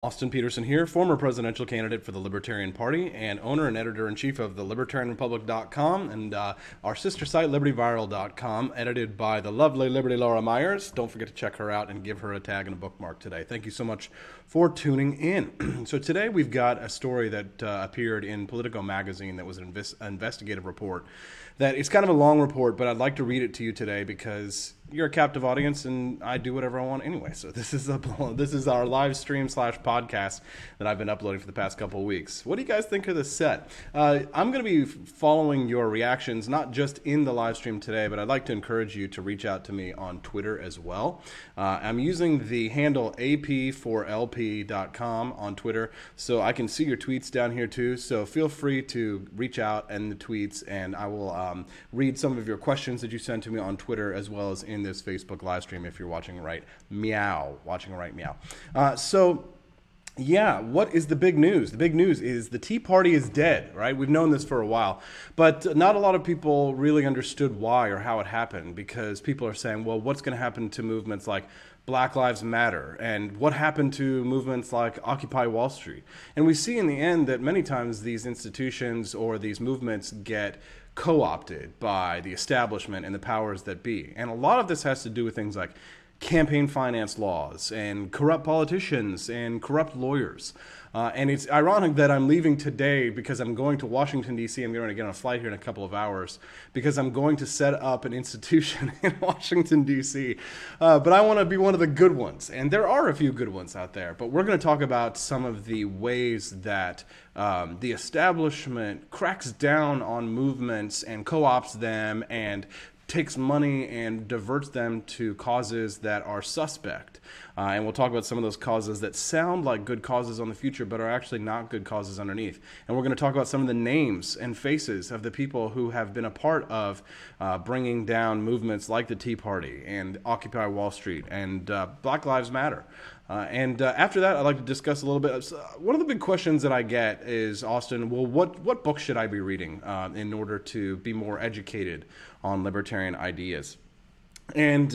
Austin Peterson here, former presidential candidate for the Libertarian Party and owner and editor-in-chief of the LibertarianRepublic.com and our sister site, LibertyViral.com, edited by the lovely Liberty Laura Myers. Don't forget to check her out and give her a tag and a bookmark today. Thank you so much for tuning in. So today we've got a story that appeared in Politico magazine that was an investigative report. That it's kind of a long report, but I'd like to read it to you today because you're a captive audience and I do whatever I want anyway. So this is our live stream / podcast that I've been uploading for the past couple of weeks. What do you guys think of this set? I'm going to be following your reactions, not just in the live stream today, but I'd like to encourage you to reach out to me on Twitter as well. I'm using the handle ap4lp.com on Twitter, so I can see your tweets down here too. So feel free to reach out in the tweets, and I will read some of your questions that you send to me on Twitter as well as in this Facebook live stream if you're watching right meow. Yeah, what is the big news? The big news is the Tea Party is dead, right? We've known this for a while, but not a lot of people really understood why or how it happened, because people are saying, well, what's going to happen to movements like Black Lives Matter, and what happened to movements like Occupy Wall Street? And we see in the end that many times these institutions or these movements get co-opted by the establishment and the powers that be. And a lot of this has to do with things like campaign finance laws and corrupt politicians and corrupt lawyers. And it's ironic that I'm leaving today because I'm going to Washington, D.C. I'm going to get on a flight here in a couple of hours because I'm going to set up an institution in Washington, D.C. But I want to be one of the good ones. And there are a few good ones out there. But we're going to talk about some of the ways that the establishment cracks down on movements and co-ops them and takes money and diverts them to causes that are suspect. And we'll talk about some of those causes that sound like good causes on the future, but are actually not good causes underneath. And we're going to talk about some of the names and faces of the people who have been a part of bringing down movements like the Tea Party and Occupy Wall Street and Black Lives Matter. And after that, I'd like to discuss a little bit. One of the big questions that I get is, Austin, well, what book should I be reading in order to be more educated on libertarian ideas? And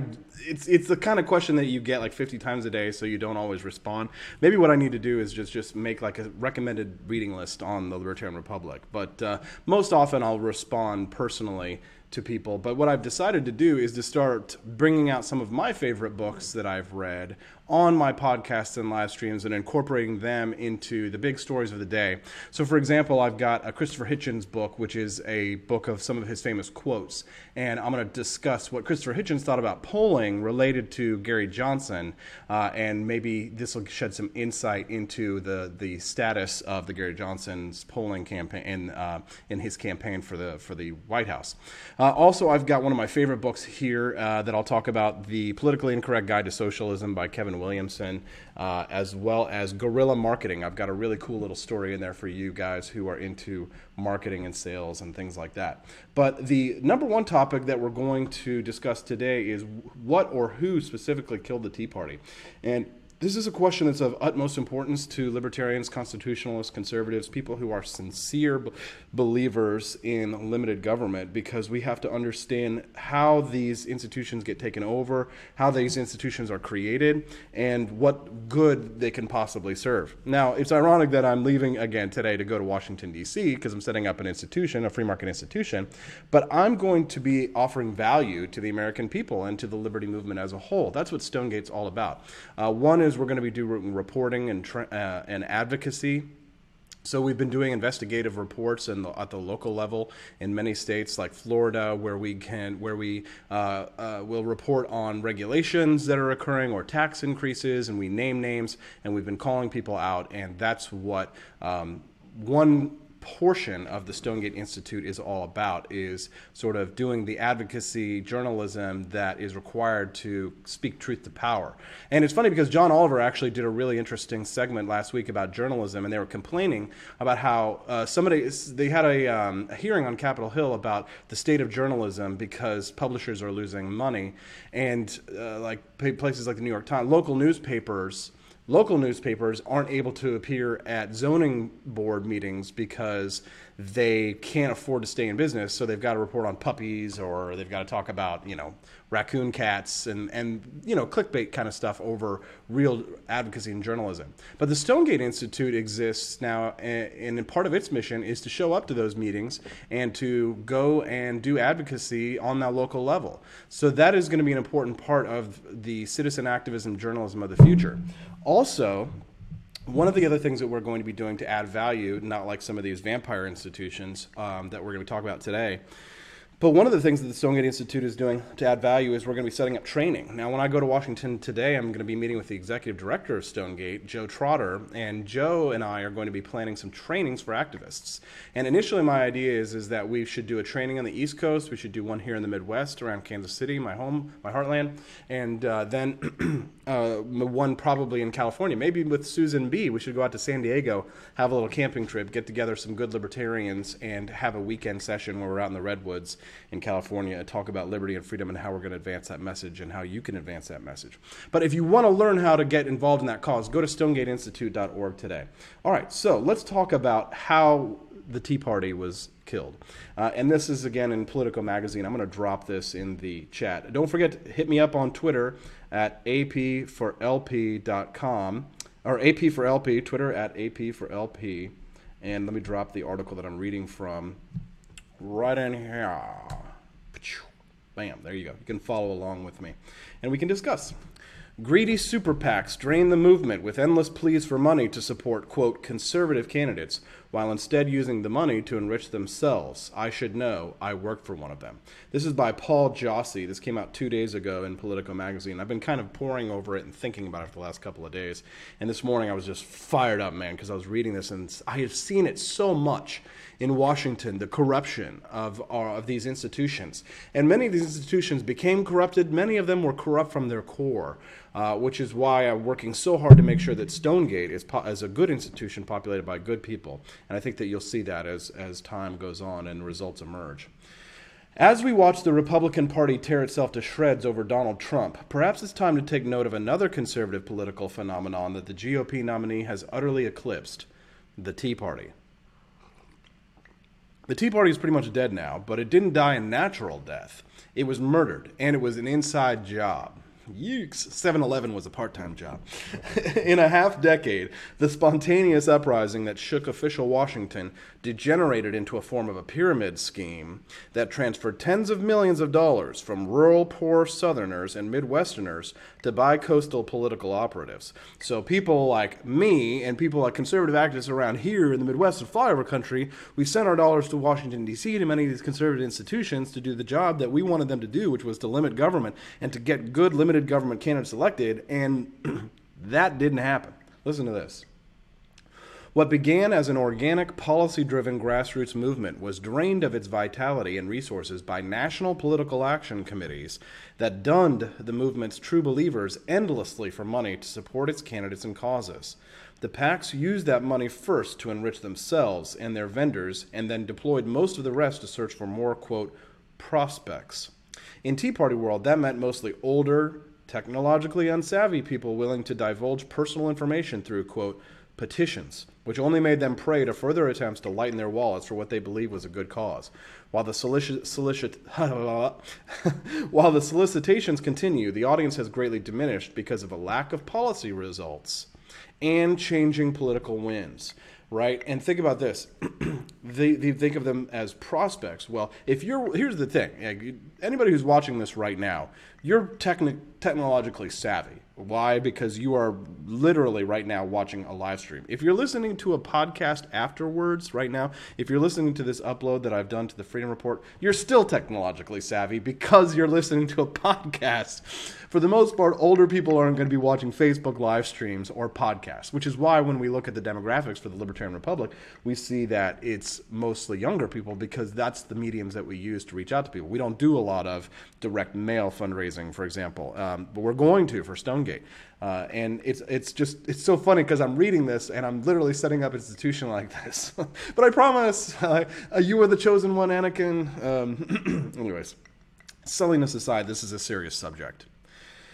it's the kind of question that you get like 50 times a day, so you don't always respond. Maybe what I need to do is just make like a recommended reading list on the Libertarian Republic. But most often I'll respond personally to people. But what I've decided to do is to start bringing out some of my favorite books that I've read on my podcasts and live streams and incorporating them into the big stories of the day. So for example, I've got a Christopher Hitchens book, which is a book of some of his famous quotes. And I'm going to discuss what Christopher Hitchens thought about polling related to Gary Johnson. And maybe this will shed some insight into the status of the Gary Johnson's polling campaign in his campaign for the White House. Also, I've got one of my favorite books here that I'll talk about, The Politically Incorrect Guide to Socialism by Kevin Williamson, as well as Guerrilla Marketing. I've got a really cool little story in there for you guys who are into marketing and sales and things like that. But the number one topic that we're going to discuss today is what or who specifically killed the Tea Party. And this is a question that's of utmost importance to libertarians, constitutionalists, conservatives, people who are sincere believers in limited government, because we have to understand how these institutions get taken over, how these institutions are created, and what good they can possibly serve. Now, it's ironic that I'm leaving again today to go to Washington, D.C., because I'm setting up an institution, a free market institution, but I'm going to be offering value to the American people and to the liberty movement as a whole. That's what Stonegate's all about. One is we're going to be doing reporting and advocacy. So we've been doing investigative reports at the local level in many states like Florida, where we will report on regulations that are occurring or tax increases, and we name names, and we've been calling people out, and that's what one portion of the Stonegate Institute is all about, is sort of doing the advocacy journalism that is required to speak truth to power. And it's funny because John Oliver actually did a really interesting segment last week about journalism, and they were complaining about how they had a hearing on Capitol Hill about the state of journalism because publishers are losing money, and like places like the New York Times, local newspapers local newspapers aren't able to appear at zoning board meetings because they can't afford to stay in business, so they've got to report on puppies, or they've got to talk about, raccoon cats and clickbait kind of stuff over real advocacy and journalism. But the Stonegate Institute exists now, and part of its mission is to show up to those meetings and to go and do advocacy on that local level. So that is going to be an important part of the citizen activism journalism of the future. Also, one of the other things that we're going to be doing to add value, not like some of these vampire institutions that we're going to be talking about today, but one of the things that the Stonegate Institute is doing to add value is we're going to be setting up training. Now, when I go to Washington today, I'm going to be meeting with the executive director of Stonegate, Joe Trotter, and Joe and I are going to be planning some trainings for activists. And initially, my idea is that we should do a training on the East Coast. We should do one here in the Midwest around Kansas City, my home, my heartland, and then one probably in California. Maybe with Susan B., we should go out to San Diego, have a little camping trip, get together some good libertarians, and have a weekend session where we're out in the redwoods in California and talk about liberty and freedom and how we're going to advance that message and how you can advance that message. But if you want to learn how to get involved in that cause, go to stonegateinstitute.org today. All right, so let's talk about how the Tea Party was killed. And this is, again, in Politico Magazine. I'm going to drop this in the chat. Don't forget to hit me up on Twitter at apforlp.com, or AP4LP, Twitter at AP4LP. And let me drop the article that I'm reading from right in here. Bam, there you go. You can follow along with me. And we can discuss. Greedy super PACs drain the movement with endless pleas for money to support, quote, conservative candidates, while instead using the money to enrich themselves. I should know. I work for one of them. This is by Paul Jossi. This came out 2 days ago in Politico Magazine. I've been kind of poring over it and thinking about it for the last couple of days. And this morning I was just fired up, man, because I was reading this, and I have seen it so much in Washington, the corruption of these institutions. And many of these institutions became corrupted. Many of them were corrupt from their core, which is why I'm working so hard to make sure that Stonegate is a good institution populated by good people. And I think that you'll see that as time goes on and results emerge. As we watch the Republican Party tear itself to shreds over Donald Trump, perhaps it's time to take note of another conservative political phenomenon that the GOP nominee has utterly eclipsed: the Tea Party. The Tea Party is pretty much dead now, but it didn't die a natural death. It was murdered, and it was an inside job. Yeeks. 7-Eleven was a part-time job. In a half-decade, the spontaneous uprising that shook official Washington degenerated into a form of a pyramid scheme that transferred tens of millions of dollars from rural poor Southerners and Midwesterners to bi-coastal political operatives. So people like me and people like conservative activists around here in the Midwest and flyover country, we sent our dollars to Washington, D.C., to many of these conservative institutions to do the job that we wanted them to do, which was to limit government and to get good limited government candidates elected, and that didn't happen. Listen to this. What began as an organic, policy-driven grassroots movement was drained of its vitality and resources by national political action committees that dunned the movement's true believers endlessly for money to support its candidates and causes. The PACs used that money first to enrich themselves and their vendors, and then deployed most of the rest to search for more, quote, prospects. In Tea Party world, that meant mostly older, technologically unsavvy people willing to divulge personal information through, quote, petitions, which only made them prey to further attempts to lighten their wallets for what they believed was a good cause. While the solicitations continue, the audience has greatly diminished because of a lack of policy results and changing political winds. Right? And think about this. They think of them as prospects. Well, here's the thing. Anybody who's watching this right now, you're technologically savvy. Why? Because you are literally right now watching a live stream. If you're listening to a podcast afterwards right now, if you're listening to this upload that I've done to the Freedom Report, you're still technologically savvy because you're listening to a podcast. For the most part, older people aren't going to be watching Facebook live streams or podcasts, which is why when we look at the demographics for the Libertarian Republic, we see that it's mostly younger people because that's the mediums that we use to reach out to people. We don't do a lot of direct mail fundraising, for example, but we're going to for Stonegate. And it's so funny because I'm reading this and I'm literally setting up an institution like this. But I promise you are the chosen one, Anakin. Anyways, silliness aside, this is a serious subject.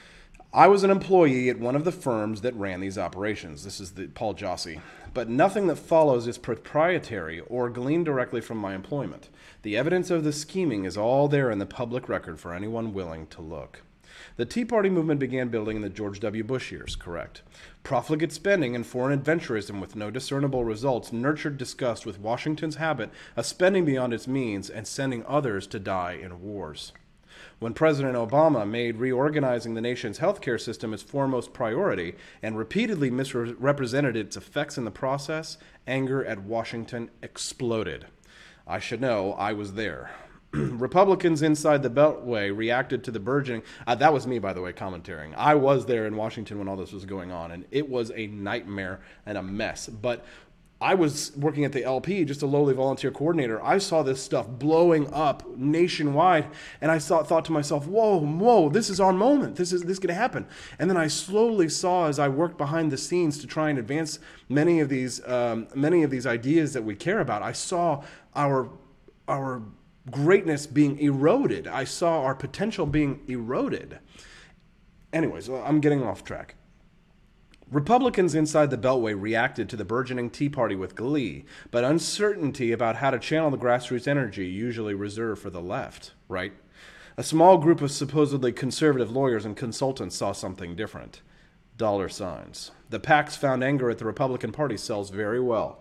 I was an employee at one of the firms that ran these operations. This is the Paul Jossi. But nothing that follows is proprietary or gleaned directly from my employment. The evidence of the scheming is all there in the public record for anyone willing to look. The Tea Party movement began building in the George W. Bush years, correct. Profligate spending and foreign adventurism with no discernible results nurtured disgust with Washington's habit of spending beyond its means and sending others to die in wars. When President Obama made reorganizing the nation's healthcare system its foremost priority and repeatedly misrepresented its effects in the process, anger at Washington exploded. I should know, I was there. Republicans inside the Beltway reacted to the burgeoning... that was me, by the way, commentating. I was there in Washington when all this was going on, and it was a nightmare and a mess. But I was working at the LP, just a lowly volunteer coordinator. I saw this stuff blowing up nationwide, and I thought to myself, whoa, this is our moment. This is going to happen. And then I slowly saw, as I worked behind the scenes to try and advance many of these ideas that we care about, I saw our greatness being eroded. I saw our potential being eroded. Anyways, I'm getting off track. Republicans inside the Beltway reacted to the burgeoning Tea Party with glee, but uncertainty about how to channel the grassroots energy usually reserved for the left, right? A small group of supposedly conservative lawyers and consultants saw something different. Dollar signs. The PACs found anger at the Republican Party sells very well.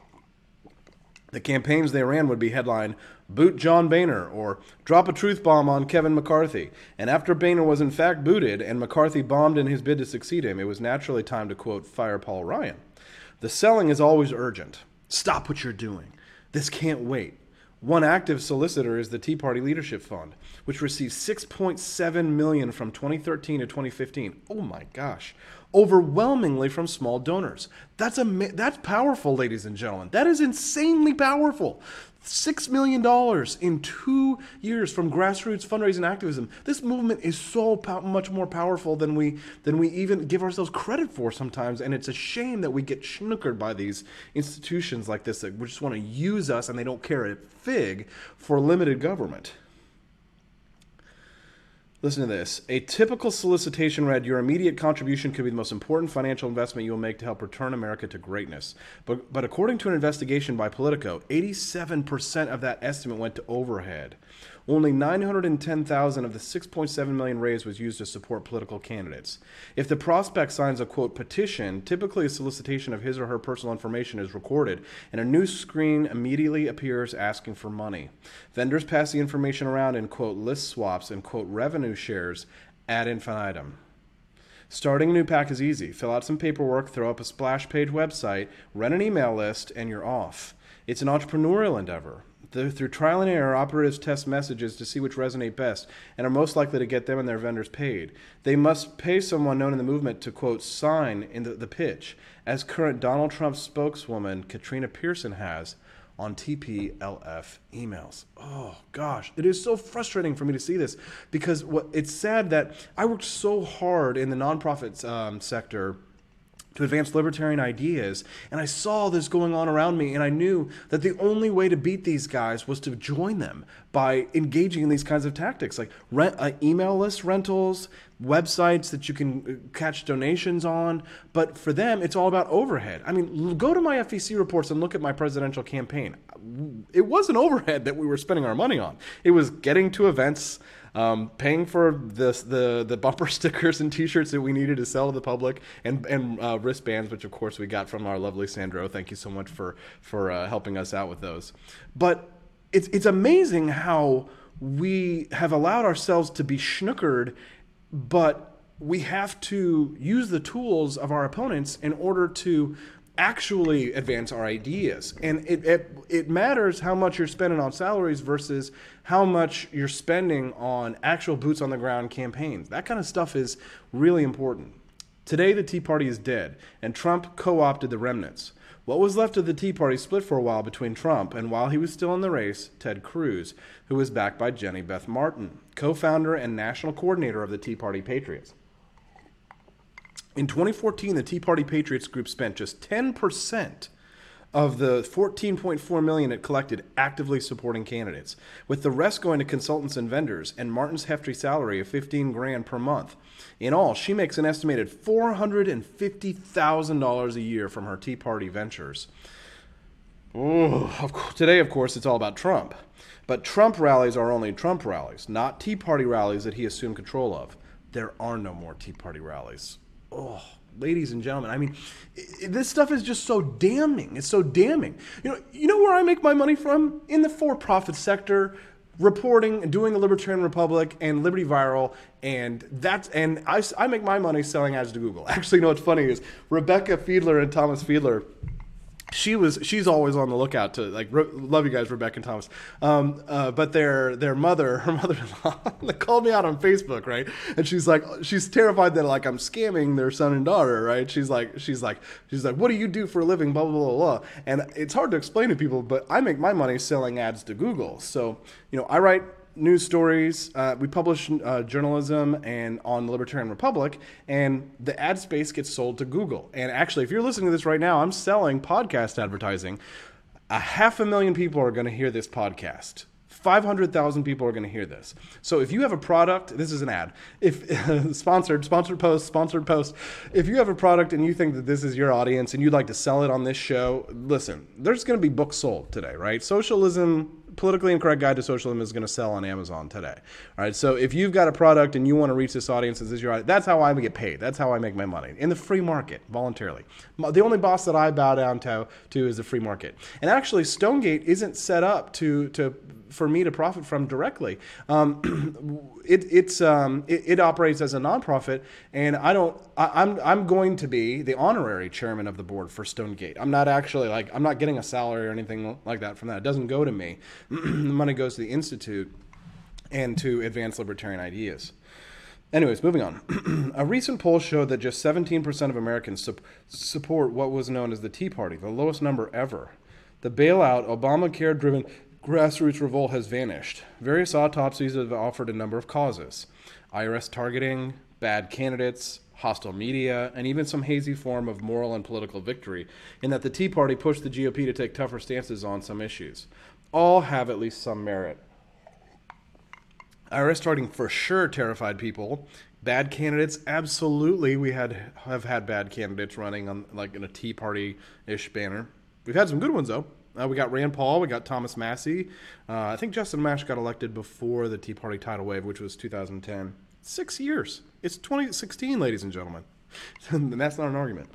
The campaigns they ran would be headlined, "Boot John Boehner," or "Drop a truth bomb on Kevin McCarthy." And after Boehner was in fact booted and McCarthy bombed in his bid to succeed him, it was naturally time to, quote, fire Paul Ryan. The selling is always urgent. Stop what you're doing. This can't wait. One active solicitor is the Tea Party Leadership Fund, which received $6.7 million from 2013 to 2015. Oh my gosh. Overwhelmingly from small donors. That's powerful, ladies and gentlemen. That is insanely powerful. $6 million in 2 years from grassroots fundraising activism. This movement is so much more powerful than we even give ourselves credit for sometimes, and it's a shame that we get snookered by these institutions like this that just want to use us and they don't care a fig for limited government. Listen to this. A typical solicitation read, "Your immediate contribution could be the most important financial investment you will make to help return America to greatness." But according to an investigation by Politico, 87% of that estimate went to overhead. Only $910,000 of the $6.7 million raised was used to support political candidates. If the prospect signs a, quote, petition, typically a solicitation of his or her personal information is recorded, and a new screen immediately appears asking for money. Vendors pass the information around in, quote, list swaps and, quote, revenue shares ad infinitum. Starting a new PAC is easy. Fill out some paperwork, throw up a splash page website, run an email list, and you're off. It's an entrepreneurial endeavor. Through trial and error, operatives test messages to see which resonate best and are most likely to get them and their vendors paid. They must pay someone known in the movement to, quote, sign in the pitch, as current Donald Trump spokeswoman Katrina Pearson has on TPLF emails. Oh, gosh. It is so frustrating for me to see this because it's sad that I worked so hard in the nonprofit sector to advance libertarian ideas, and I saw this going on around me, and I knew that the only way to beat these guys was to join them by engaging in these kinds of tactics, like email list rentals, websites that you can catch donations on. But for them, it's all about overhead. I mean, go to my FEC reports and look at my presidential campaign. It wasn't overhead that we were spending our money on. It was getting to events, paying for the bumper stickers and T-shirts that we needed to sell to the public, and wristbands, which of course we got from our lovely Sandro. Thank you so much for helping us out with those. But it's amazing how we have allowed ourselves to be snookered, but we have to use the tools of our opponents in order to actually advance our ideas. And it matters how much you're spending on salaries versus how much you're spending on actual boots on the ground campaigns. That kind of stuff is really important. Today, the Tea Party is dead, and Trump co-opted the remnants. What was left of the Tea Party split for a while between Trump and, while he was still in the race, Ted Cruz, who was backed by Jenny Beth Martin, co-founder and national coordinator of the Tea Party Patriots. In 2014, the Tea Party Patriots group spent just 10% of the 14.4 million it collected actively supporting candidates, with the rest going to consultants and vendors and Martin's hefty salary of 15 grand per month. In all, she makes an estimated $450,000 a year from her Tea Party ventures. Today, of course, it's all about Trump. But Trump rallies are only Trump rallies, not Tea Party rallies that he assumed control of. There are no more Tea Party rallies. Ladies and gentlemen, I mean, this stuff is just so damning. It's so damning. You know where I make my money from? In the for-profit sector, reporting and doing the Libertarian Republic and Liberty Viral, and I make my money selling ads to Google. Actually, you know what's funny is Rebecca Fiedler and Thomas Fiedler. She's always on the lookout to love you guys, Rebecca and Thomas. But her mother-in-law, they called me out on Facebook, right? And she's terrified that I'm scamming their son and daughter, right? She's like, what do you do for a living? Blah, blah, blah, blah. And it's hard to explain to people, but I make my money selling ads to Google. So, I write news stories. We publish journalism and on the Libertarian Republic, and the ad space gets sold to Google. And actually, if you're listening to this right now, I'm selling podcast advertising. 500,000 people are going to hear this podcast. 500,000 people are going to hear this. So if you have a product, this is an ad. If sponsored post. If you have a product and you think that this is your audience and you'd like to sell it on this show, listen, there's going to be books sold today, right? Socialism, Politically Incorrect Guide to Socialism is going to sell on Amazon today. All right. So if you've got a product and you want to reach this audience, this is your audience, that's how I get paid. That's how I make my money in the free market voluntarily. The only boss that I bow down to is the free market. And actually, Stonegate isn't set up for me to profit from directly. It operates as a nonprofit, and I'm going to be the honorary chairman of the board for Stonegate. I'm not actually I'm not getting a salary or anything like that from that. It doesn't go to me. The money goes to the Institute and to advance libertarian ideas. Anyways, moving on. A recent poll showed that just 17% of Americans support what was known as the Tea Party, the lowest number ever. The bailout, Obamacare-driven grassroots revolt has vanished. Various autopsies have offered a number of causes: IRS targeting, bad candidates, hostile media, and even some hazy form of moral and political victory, in that the Tea Party pushed the GOP to take tougher stances on some issues. All have at least some merit. IRS targeting for sure terrified people. Bad candidates, absolutely. We have had bad candidates running on in a Tea Party-ish banner. We've had some good ones though. We got Rand Paul, we got Thomas Massie. I think Justin Mash got elected before the Tea Party tidal wave, which was 2010. 6 years. It's 2016, ladies and gentlemen. And that's not an argument.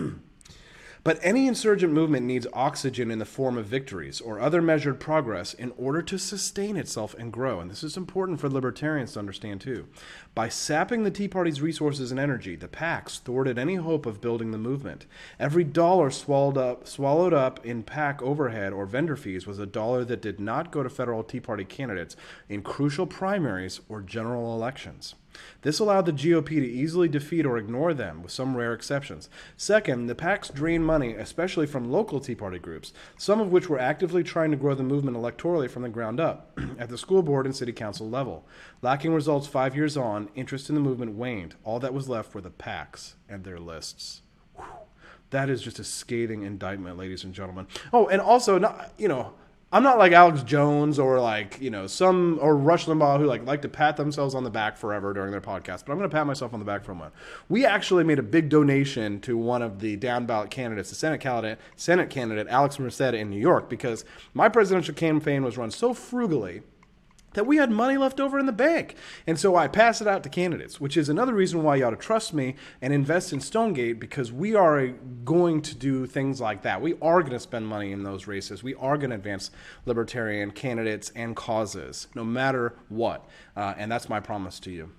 But any insurgent movement needs oxygen in the form of victories or other measured progress in order to sustain itself and grow. And this is important for libertarians to understand too. By sapping the Tea Party's resources and energy, the PACs thwarted any hope of building the movement. Every dollar swallowed up in PAC overhead or vendor fees was a dollar that did not go to federal Tea Party candidates in crucial primaries or general elections. This allowed the GOP to easily defeat or ignore them, with some rare exceptions. Second, the PACs drained money, especially from local Tea Party groups, some of which were actively trying to grow the movement electorally from the ground up, at the school board and city council level. Lacking results 5 years on, interest in the movement waned. All that was left were the PACs and their lists. Whew. That is just a scathing indictment, ladies and gentlemen. Oh, and also, I'm not like Alex Jones or or Rush Limbaugh who like to pat themselves on the back forever during their podcast, but I'm going to pat myself on the back for a moment. We actually made a big donation to one of the down ballot candidates, the Senate candidate Alex Merced in New York, because my presidential campaign was run so frugally that we had money left over in the bank. And so I pass it out to candidates, which is another reason why you ought to trust me and invest in Stonegate, because we are going to do things like that. We are going to spend money in those races. We are going to advance libertarian candidates and causes, no matter what. And that's my promise to you.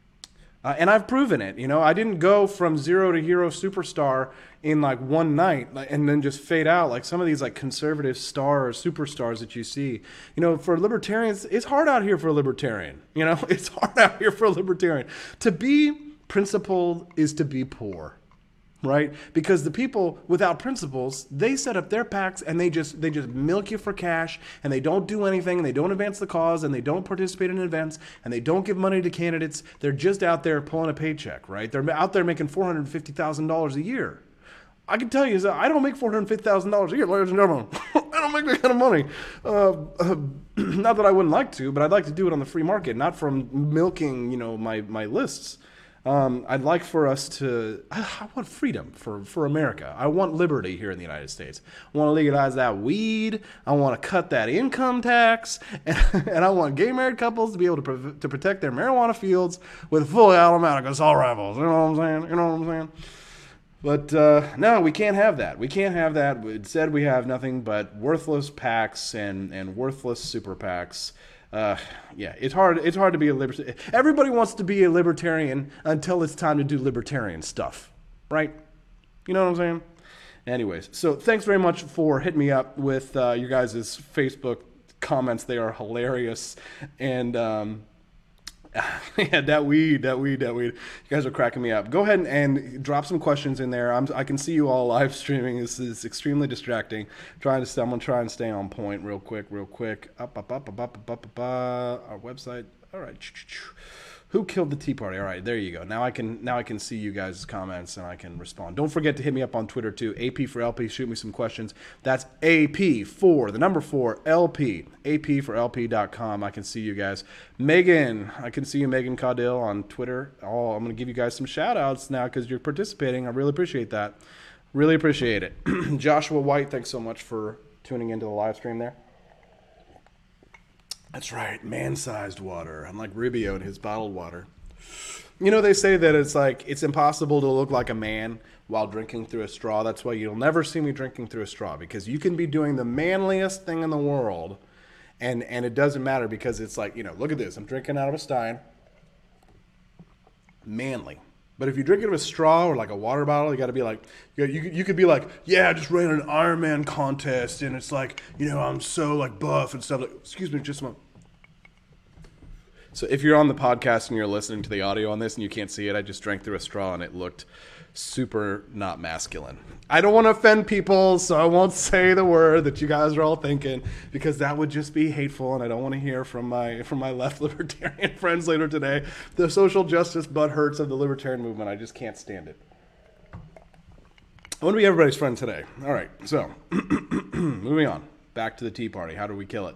And I've proven it. I didn't go from zero to hero superstar in one night and then just fade out like some of these conservative superstars that you see. For libertarians, it's hard out here for a libertarian. It's hard out here for a libertarian. To be principled is to be poor. Right? Because the people without principles, they set up their PACs and they just milk you for cash, and they don't do anything, and they don't advance the cause, and they don't participate in events, and they don't give money to candidates. They're just out there pulling a paycheck, right? They're out there making $450,000 a year. I can tell you, I don't make $450,000 a year, ladies and gentlemen. I don't make that kind of money. Not that I wouldn't like to, but I'd like to do it on the free market, not from milking, my lists. I'd like for us to. I want freedom for America. I want liberty here in the United States. I want to legalize that weed. I want to cut that income tax, and I want gay married couples to be able to protect their marijuana fields with full automatic assault rifles. You know what I'm saying? You know what I'm saying? But no, we can't have that. We can't have that. Instead, we have nothing but worthless PACs and worthless super PACs. Yeah, it's hard to be a libertarian. Everybody wants to be a libertarian until it's time to do libertarian stuff, right? You know what I'm saying? Anyways, so thanks very much for hitting me up with your guys' Facebook comments. They are hilarious. And yeah, that weed. You guys are cracking me up. Go ahead and drop some questions in there. I can see you all live streaming. This is extremely distracting. I'm gonna try and stay on point real quick. Up. Our website. All right. Who killed the Tea Party? All right, there you go. Now I can see you guys' comments and I can respond. Don't forget to hit me up on Twitter too. AP for LP. Shoot me some questions. That's AP for the number 4 LP. AP for LP.com. I can see you guys. Megan, I can see you, Megan Caudill on Twitter. Oh, I'm gonna give you guys some shout outs now because you're participating. I really appreciate that. Really appreciate it. Joshua White, thanks so much for tuning into the live stream there. That's right, man-sized water, unlike Rubio and his bottled water. They say that it's impossible to look like a man while drinking through a straw. That's why you'll never see me drinking through a straw, because you can be doing the manliest thing in the world, and it doesn't matter because it's like, look at this. I'm drinking out of a stein. Manly. But if you drink it with a straw or like a water bottle, you got to be like, you could be like, yeah, I just ran an Ironman contest, and it's like, I'm so like buff and stuff. Like, excuse me, just a moment. So if you're on the podcast and you're listening to the audio on this and you can't see it, I just drank through a straw and it looked super not masculine. I don't want to offend people, so I won't say the word that you guys are all thinking, because that would just be hateful, and I don't want to hear from my left libertarian friends later today. The social justice butthurts of the libertarian movement, I just can't stand it. I want to be everybody's friend today. All right, so moving on. Back to the Tea Party. How do we kill it?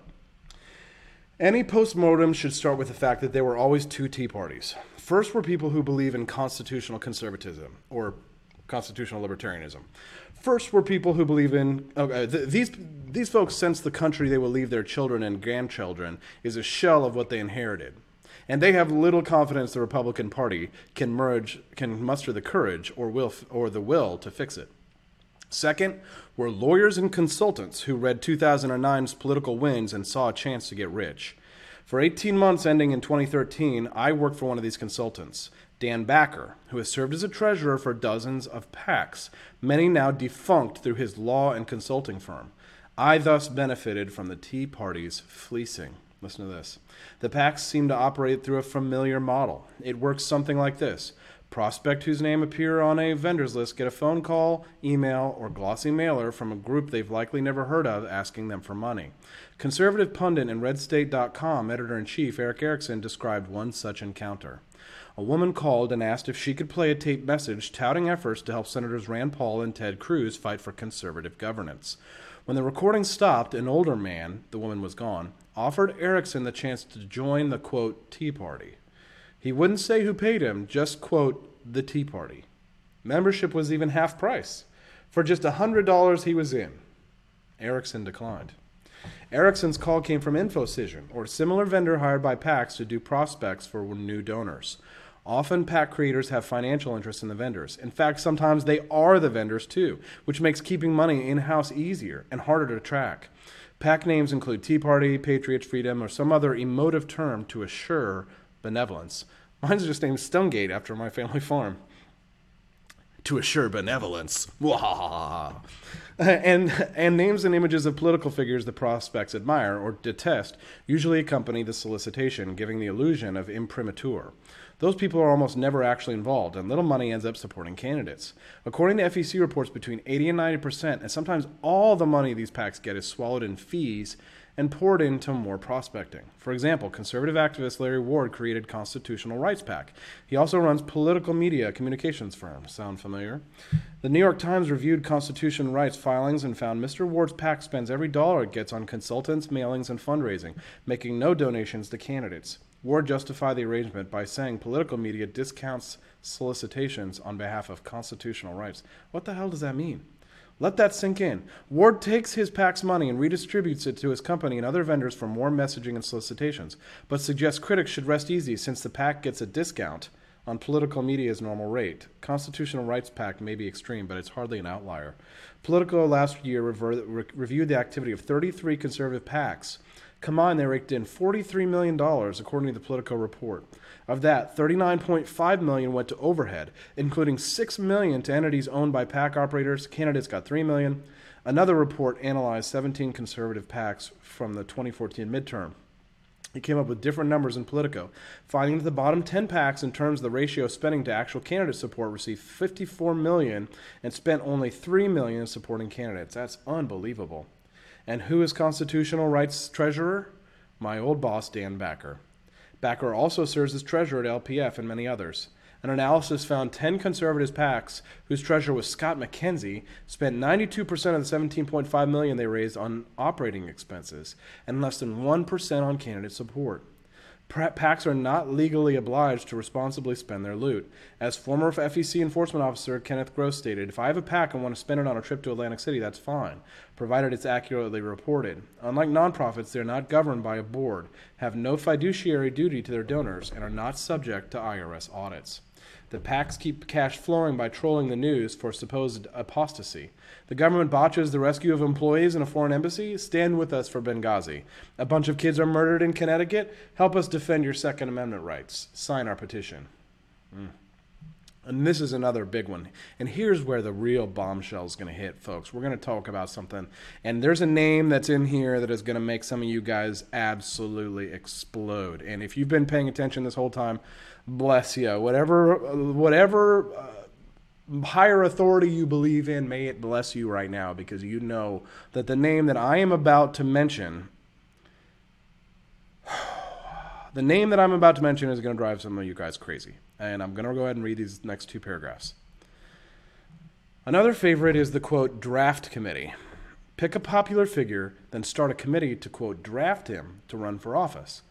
Any postmortem should start with the fact that there were always 2 Tea Parties. First were people who believe in constitutional conservatism, or constitutional libertarianism. First were people who believe in... these folks sense the country they will leave their children and grandchildren is a shell of what they inherited. And they have little confidence the Republican Party can muster the courage or the will to fix it. Second were lawyers and consultants who read 2009's political winds and saw a chance to get rich. For 18 months ending in 2013, I worked for one of these consultants, Dan Backer, who has served as a treasurer for dozens of PACs, many now defunct through his law and consulting firm. I thus benefited from the Tea Party's fleecing. Listen to this. The PACs seem to operate through a familiar model. It works something like this. Prospect whose name appear on a vendor's list get a phone call, email, or glossy mailer from a group they've likely never heard of asking them for money. Conservative pundit and RedState.com editor-in-chief Eric Erickson described one such encounter. A woman called and asked if she could play a taped message touting efforts to help Senators Rand Paul and Ted Cruz fight for conservative governance. When the recording stopped, an older man, the woman was gone, offered Erickson the chance to join the, quote, Tea Party. He wouldn't say who paid him, just, quote, the Tea Party. Membership was even half price. For just $100 he was in. Erickson declined. Erickson's call came from InfoCision, or a similar vendor hired by PACs to do prospects for new donors. Often PAC creators have financial interest in the vendors. In fact, sometimes they are the vendors too, which makes keeping money in-house easier and harder to track. PAC names include Tea Party, Patriots, Freedom, or some other emotive term to assure benevolence. Mine's just named Stonegate after my family farm. To assure benevolence. And names and images of political figures the prospects admire or detest usually accompany the solicitation, giving the illusion of imprimatur. Those people are almost never actually involved, and little money ends up supporting candidates. According to FEC reports, between 80 and 90%, and sometimes all the money these PACs get is swallowed in fees and poured into more prospecting. For example, conservative activist Larry Ward created Constitutional Rights PAC. He also runs political media communications firm. Sound familiar? The New York Times reviewed Constitution Rights filings and found Mr. Ward's PAC spends every dollar it gets on consultants, mailings, and fundraising, making no donations to candidates. Ward justified the arrangement by saying political media discounts solicitations on behalf of constitutional rights. What the hell does that mean? Let that sink in. Ward takes his PAC's money and redistributes it to his company and other vendors for more messaging and solicitations, but suggests critics should rest easy since the PAC gets a discount on political media's normal rate. Constitutional Rights PAC may be extreme, but it's hardly an outlier. Politico last year reviewed the activity of 33 conservative PACs. Combined, they raked in $43 million, according to the Politico report. Of that, $39.5 million went to overhead, including $6 million to entities owned by PAC operators. Candidates got $3 million. Another report analyzed 17 conservative PACs from the 2014 midterm. It came up with different numbers in Politico, finding that the bottom 10 PACs in terms of the ratio of spending to actual candidate support received $54 million and spent only $3 million in supporting candidates. That's unbelievable. And who is Constitutional Rights Treasurer? My old boss, Dan Backer. Backer also serves as treasurer at LPF and many others. An analysis found 10 conservative PACs, whose treasurer was Scott McKenzie, spent 92% of the $17.5 million they raised on operating expenses and less than 1% on candidate support. PACs are not legally obliged to responsibly spend their loot. As former FEC enforcement officer Kenneth Gross stated, if I have a PAC and want to spend it on a trip to Atlantic City, that's fine, provided it's accurately reported. Unlike nonprofits, they're not governed by a board, have no fiduciary duty to their donors, and are not subject to IRS audits. The PACs keep cash flowing by trolling the news for supposed apostasy. The government botches the rescue of employees in a foreign embassy. Stand with us for Benghazi. A bunch of kids are murdered in Connecticut. Help us defend your Second Amendment rights. Sign our petition. And this is another big one. And here's where the real bombshell is going to hit, folks. We're going to talk about something. And there's a name that's in here that is going to make some of you guys absolutely explode. And if you've been paying attention this whole time, bless you. Whatever higher authority you believe in, may it bless you right now, because you know that the name that I am about to mention, is going to drive some of you guys crazy. And I'm going to go ahead and read these next two paragraphs. Another favorite is the, quote, draft committee. Pick a popular figure, then start a committee to, quote, draft him to run for office.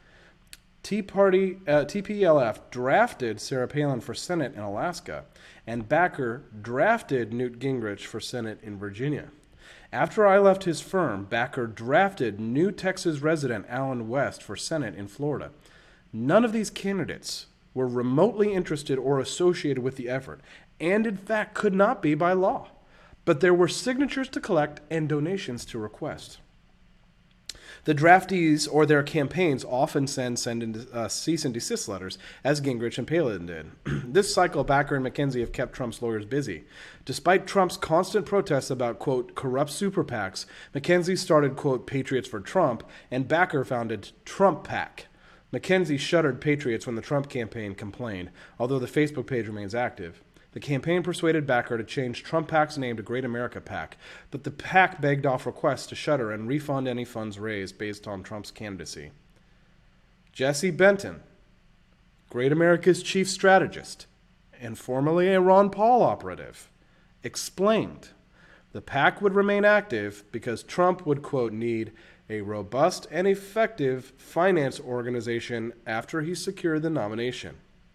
TPLF drafted Sarah Palin for Senate in Alaska, and Backer drafted Newt Gingrich for Senate in Virginia. After I left his firm, Backer drafted new Texas resident Alan West for Senate in Florida. None of these candidates were remotely interested or associated with the effort, and in fact could not be by law. But there were signatures to collect and donations to request. The draftees or their campaigns often send cease and desist letters, as Gingrich and Palin did. This cycle, Backer and McKenzie have kept Trump's lawyers busy. Despite Trump's constant protests about, quote, corrupt super PACs, McKenzie started, quote, Patriots for Trump, and Backer founded Trump PAC. McKenzie shuttered Patriots when the Trump campaign complained, although the Facebook page remains active. The campaign persuaded Backer to change Trump PAC's name to Great America PAC, but the PAC begged off requests to shutter and refund any funds raised based on Trump's candidacy. Jesse Benton, Great America's chief strategist and formerly a Ron Paul operative, explained the PAC would remain active because Trump would, quote, need a robust and effective finance organization after he secured the nomination.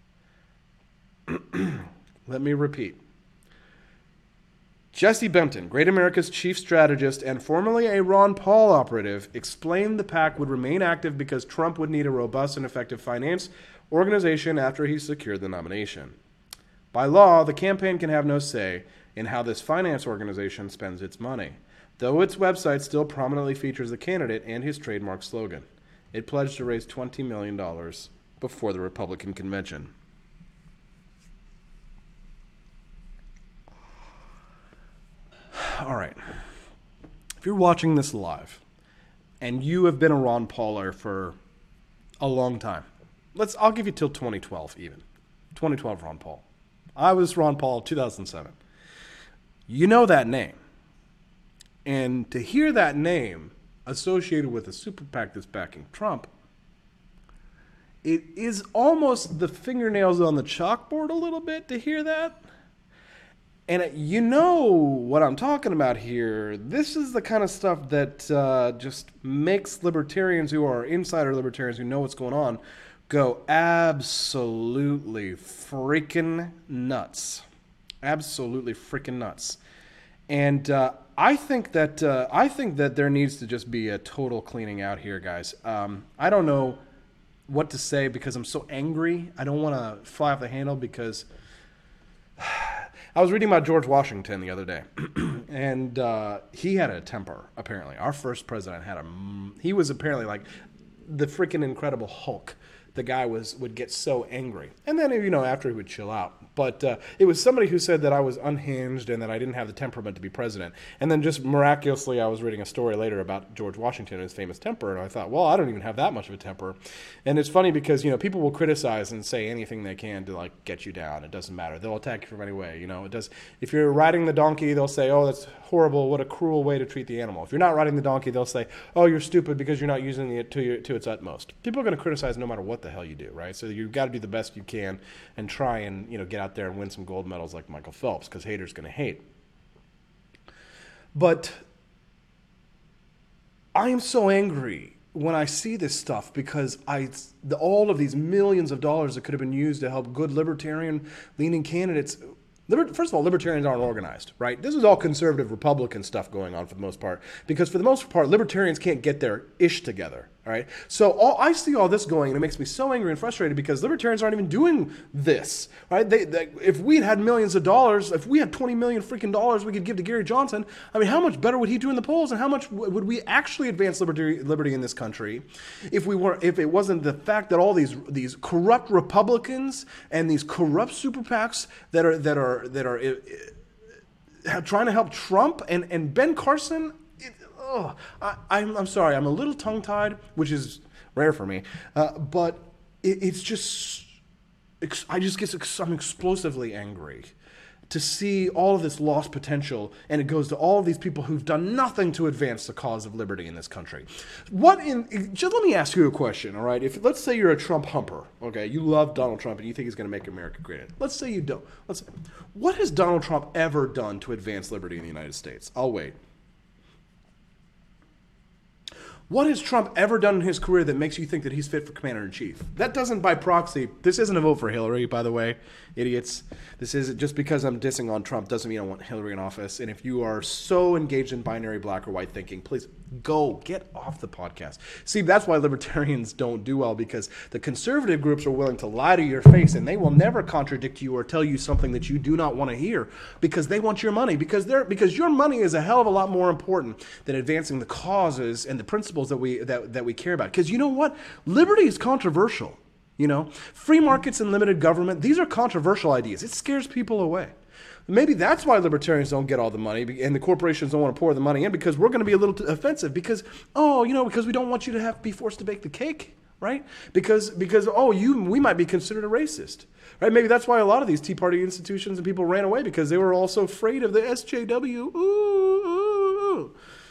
Let me repeat. Jesse Benton, Great America's chief strategist and formerly a Ron Paul operative, explained the PAC would remain active because Trump would need a robust and effective finance organization after he secured the nomination. By law, the campaign can have no say in how this finance organization spends its money, though its website still prominently features the candidate and his trademark slogan. It pledged to raise $20 million before the Republican convention. All right. If you're watching this live and you have been a Ron Pauler for a long time, I'll give you till 2012 even. 2012 Ron Paul. I was Ron Paul 2007. You know that name. And to hear that name associated with a super PAC that's backing Trump, it is almost the fingernails on the chalkboard a little bit to hear that. And you know what I'm talking about here. This is the kind of stuff that just makes libertarians who are insider libertarians who know what's going on go absolutely freaking nuts. Absolutely freaking nuts. And I think that there needs to just be a total cleaning out here, guys. I don't know what to say because I'm so angry. I don't want to fly off the handle because I was reading about George Washington the other day, and he had a temper, apparently. Our first president he was apparently like the freaking Incredible Hulk. The guy would get so angry. And then, after he would chill out. But it was somebody who said that I was unhinged and that I didn't have the temperament to be president. And then just miraculously, I was reading a story later about George Washington and his famous temper. And I thought, well, I don't even have that much of a temper. And it's funny because, people will criticize and say anything they can to, get you down. It doesn't matter. They'll attack you from any way. It does. If you're riding the donkey, they'll say, oh, that's horrible. What a cruel way to treat the animal. If you're not riding the donkey, they'll say, oh, you're stupid because you're not using it to its utmost. People are going to criticize no matter what the hell you do, right? So you've got to do the best you can and try and get out there and win some gold medals like Michael Phelps, because haters going to hate. But I am so angry when I see this stuff because all of these millions of dollars that could have been used to help good libertarian leaning candidates. First of all, libertarians aren't organized, right? This is all conservative Republican stuff going on for the most part, because for the most part, libertarians can't get their ish together, all right? So I see all this going, and it makes me so angry and frustrated because libertarians aren't even doing this, right? If we'd had millions of dollars, if we had 20 million freaking dollars we could give to Gary Johnson, I mean, how much better would he do in the polls, and how much would we actually advance liberty in this country if it wasn't the fact that all these corrupt Republicans and these corrupt super PACs that are trying to help Trump and Ben Carson. I'm sorry, I'm a little tongue-tied, which is rare for me, but it's just, I'm explosively angry to see all of this lost potential, and it goes to all of these people who've done nothing to advance the cause of liberty in this country. Just let me ask you a question, all right? Let's say you're a Trump humper, okay? You love Donald Trump and you think he's going to make America great again. Let's say you don't. What has Donald Trump ever done to advance liberty in the United States? I'll wait. What has Trump ever done in his career that makes you think that he's fit for commander-in-chief? That doesn't by proxy. This isn't a vote for Hillary, by the way, idiots. This isn't just because I'm dissing on Trump doesn't mean I want Hillary in office. And if you are so engaged in binary black or white thinking, please get off the podcast. See, that's why libertarians don't do well, because the conservative groups are willing to lie to your face, and they will never contradict you or tell you something that you do not want to hear, because they want your money, because your money is a hell of a lot more important than advancing the causes and the principles that we care about. Because you know what? Liberty is controversial. Free markets and limited government, these are controversial ideas. It scares people away. Maybe that's why libertarians don't get all the money and the corporations don't want to pour the money in, because we're going to be a little offensive because we don't want you to be forced to bake the cake, right? Because we might be considered a racist, right? Maybe that's why a lot of these Tea Party institutions and people ran away, because they were all so afraid of the SJW. Ooh.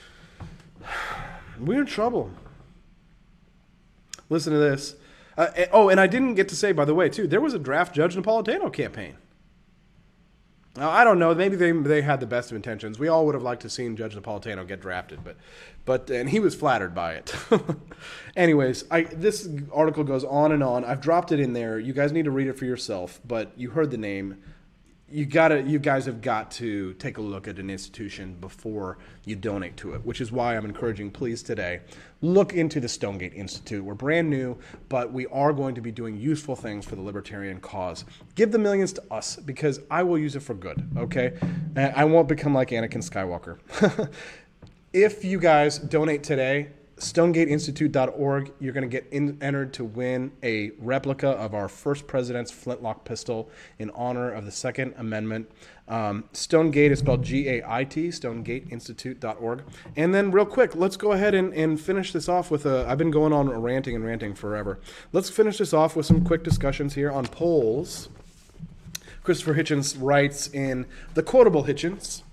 We're in trouble. Listen to this. And I didn't get to say, by the way, too, there was a draft Judge Napolitano campaign. Now, I don't know. Maybe they had the best of intentions. We all would have liked to have seen Judge Napolitano get drafted, but he was flattered by it. Anyways, this article goes on and on. I've dropped it in there. You guys need to read it for yourself, but you heard the name. You guys have got to take a look at an institution before you donate to it, which is why I'm encouraging, please, today, look into the Stonegate Institute. We're brand new, but we are going to be doing useful things for the libertarian cause. Give the millions to us, because I will use it for good, okay? I won't become like Anakin Skywalker. If you guys donate today, StonegateInstitute.org, you're going to get entered to win a replica of our first president's flintlock pistol in honor of the Second Amendment. Stonegate is spelled G-A-I-T, StonegateInstitute.org. And then real quick, let's go ahead and finish this off with I've been going on ranting forever. Let's finish this off with some quick discussions here on polls. Christopher Hitchens writes in The Quotable Hitchens,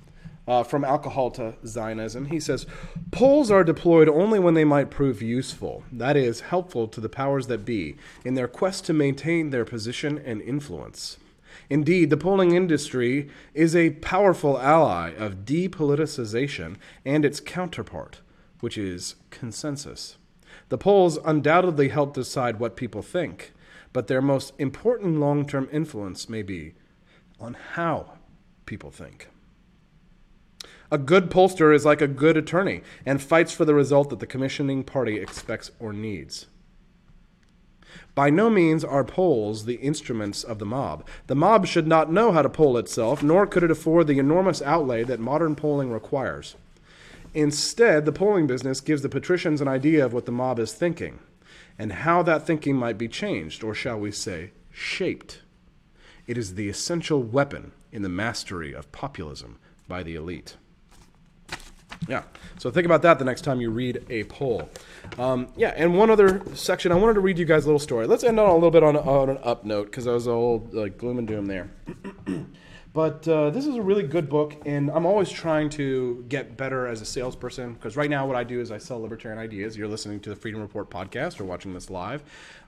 From Alcohol to Zionism. He says, polls are deployed only when they might prove useful, that is, helpful to the powers that be, in their quest to maintain their position and influence. Indeed, the polling industry is a powerful ally of depoliticization and its counterpart, which is consensus. The polls undoubtedly help decide what people think, but their most important long-term influence may be on how people think. A good pollster is like a good attorney and fights for the result that the commissioning party expects or needs. By no means are polls the instruments of the mob. The mob should not know how to poll itself, nor could it afford the enormous outlay that modern polling requires. Instead, the polling business gives the patricians an idea of what the mob is thinking, and how that thinking might be changed, or shall we say, shaped. It is the essential weapon in the mastery of populism by the elite. Yeah, so think about that the next time you read a poll. And one other section, I wanted to read you guys a little story. Let's end on a little bit on an up note, because I was all gloom and doom there. But this is a really good book, and I'm always trying to get better as a salesperson, because right now what I do is I sell libertarian ideas. You're listening to the Freedom Report podcast or watching this live.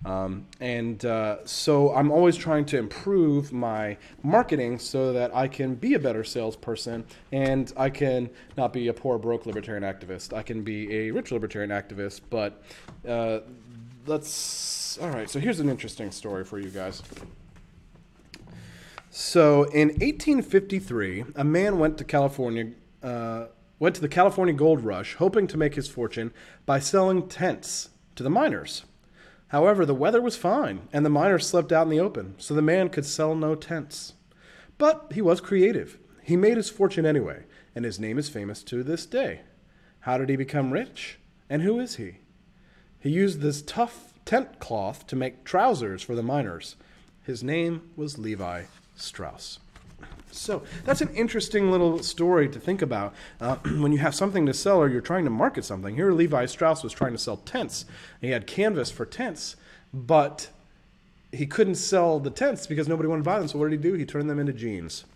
So I'm always trying to improve my marketing so that I can be a better salesperson, and I can not be a poor, broke libertarian activist. I can be a rich libertarian activist, but all right, so here's an interesting story for you guys. So in 1853, a man went to the California gold rush, hoping to make his fortune by selling tents to the miners. However, the weather was fine, and the miners slept out in the open, so the man could sell no tents. But he was creative. He made his fortune anyway, and his name is famous to this day. How did he become rich? And who is he? He used this tough tent cloth to make trousers for the miners. His name was Levi Strauss. So that's an interesting little story to think about when you have something to sell or you're trying to market something. Here Levi Strauss was trying to sell tents. He had canvas for tents, but he couldn't sell the tents because nobody wanted to buy them. So what did he do? He turned them into jeans.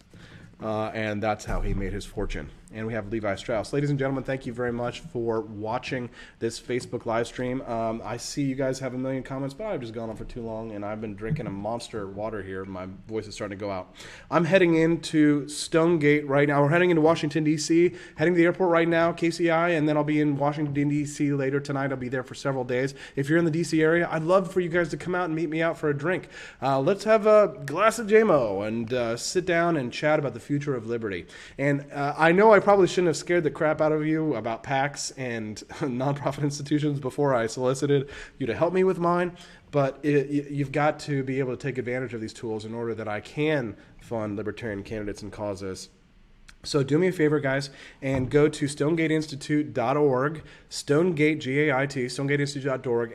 And that's how he made his fortune. And we have Levi Strauss. Ladies and gentlemen, thank you very much for watching this Facebook live stream. I see you guys have a million comments, but I've just gone on for too long, and I've been drinking a Monster water here. My voice is starting to go out. I'm heading into Stonegate right now. We're heading into Washington, D.C., heading to the airport right now, KCI, and then I'll be in Washington, D.C. later tonight. I'll be there for several days. If you're in the D.C. area, I'd love for you guys to come out and meet me out for a drink. Let's have a glass of JMO and sit down and chat about the future of liberty. And I know I probably shouldn't have scared the crap out of you about PACs and nonprofit institutions before I solicited you to help me with mine, but you've got to be able to take advantage of these tools in order that I can fund libertarian candidates and causes. So do me a favor, guys, and go to stonegateinstitute.org, Stonegate, G-A-I-T, stonegateinstitute.org,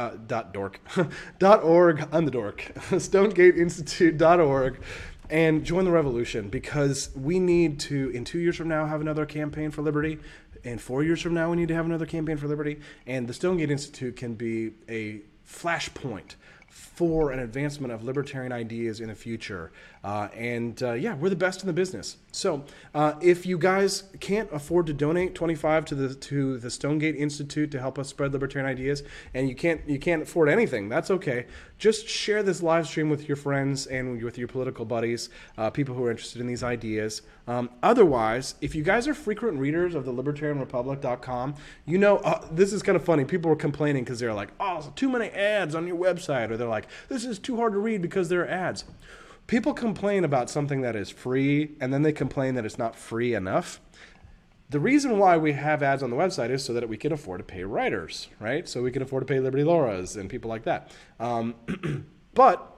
and .org, I'm the dork, stonegateinstitute.org, and join the revolution, because we need to, in 2 years from now, have another campaign for liberty. In 4 years from now, we need to have another campaign for liberty. And the Stonegate Institute can be a flashpoint for an advancement of libertarian ideas in the future. We're the best in the business. So if you guys can't afford to donate $25 to the Stonegate Institute to help us spread libertarian ideas, and you can't afford anything, that's okay. Just share this live stream with your friends and with your political buddies, people who are interested in these ideas. Otherwise, if you guys are frequent readers of the libertarianrepublic.com, this is kind of funny. People were complaining because they're like, oh, too many ads on your website, or they're like, this is too hard to read because there are ads. People complain about something that is free, and then they complain that it's not free enough. The reason why we have ads on the website is so that we can afford to pay writers, right? So we can afford to pay Liberty Lauras and people like that. But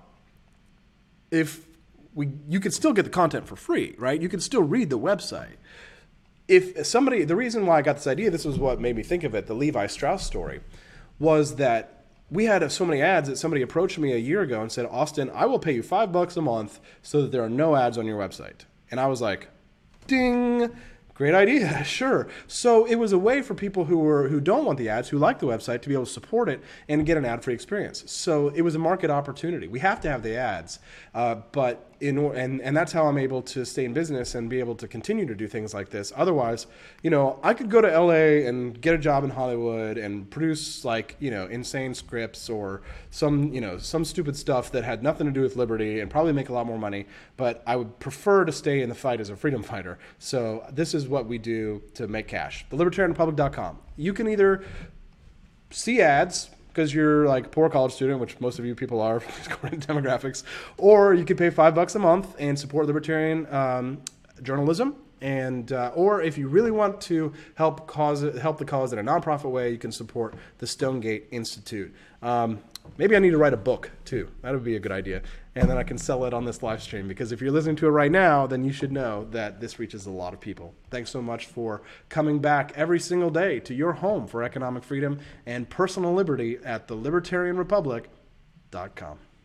you could still get the content for free, right? You can still read the website. The reason why I got this idea, this was what made me think of it, the Levi Strauss story, was that we had so many ads that somebody approached me a year ago and said, Austin, I will pay you $5 a month so that there are no ads on your website. And I was like, ding, great idea, sure. So it was a way for people who don't want the ads, who like the website, to be able to support it and get an ad-free experience. So it was a market opportunity. We have to have the ads, but and that's how I'm able to stay in business and be able to continue to do things like this. Otherwise, I could go to LA and get a job in Hollywood and produce insane scripts or some stupid stuff that had nothing to do with liberty and probably make a lot more money. But I would prefer to stay in the fight as a freedom fighter. So this is what we do to make cash. TheLibertarianRepublic.com. You can either see ads because you're like a poor college student, which most of you people are according to demographics, or you could pay $5 a month and support libertarian journalism. And or if you really want to help the cause in a nonprofit way, you can support the Stonegate Institute. Maybe I need to write a book too. That would be a good idea. And then I can sell it on this live stream, because if you're listening to it right now, then you should know that this reaches a lot of people. Thanks so much for coming back every single day to your home for economic freedom and personal liberty at thelibertarianrepublic.com.